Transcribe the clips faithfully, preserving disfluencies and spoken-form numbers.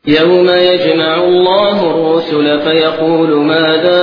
يوم يجمع الله الرسل فيقول ماذا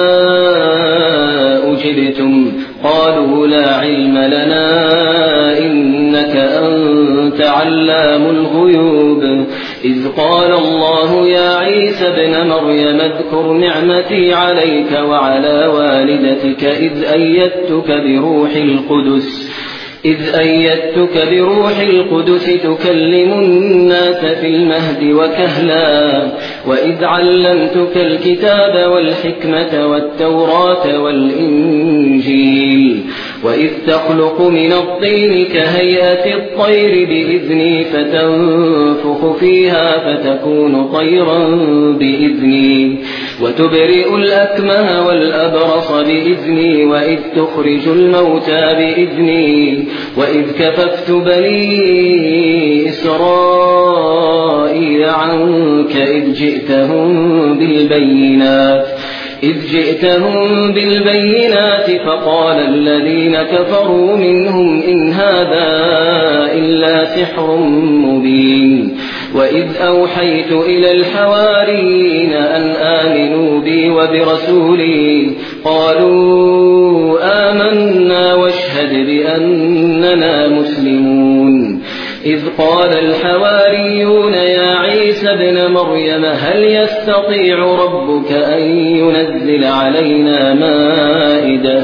أجبتم قالوا لا علم لنا إنك أنت علام الغيوب إذ قال الله يا عيسى ابن مريم اذكر نعمتي عليك وعلى والدتك إذ أيدتك بروح القدس إذ أيدتك بروح القدس تكلم الناس في المهد وكهلا وإذ علمتك الكتاب والحكمة والتوراة والإنجيل وإذ تخلق من الطين كهيئة الطير بإذني فتنفخ فيها فتكون طيرا بإذني وتبرئ الأكمه والأبرص بإذني وإذ تخرج الموتى بإذني وإذ كففت بني إسرائيل عنك إذ جئتهم بالبينات إذ جئتهم بالبينات فقال الذين كفروا منهم إن هذا إلا سحر مبين وإذ أوحيت إلى الحواريين أن آمنوا بي وبرسولي قالوا آمنا واشهد بأننا مسلمون إذ قال الحواريون يا عيسى ابن مريم هل يستطيع ربك أن ينزل علينا مائدة,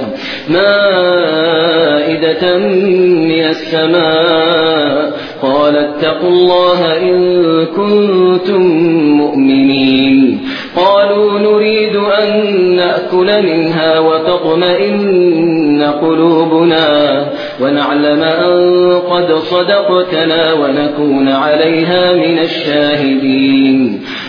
مائدة من السماء قال اتقوا الله إن كنتم مؤمنين قالوا نريد أن نأكل منها وتطمئن قلوبنا ونعلم أن قد صدقتنا ونكون عليها من الشاهدين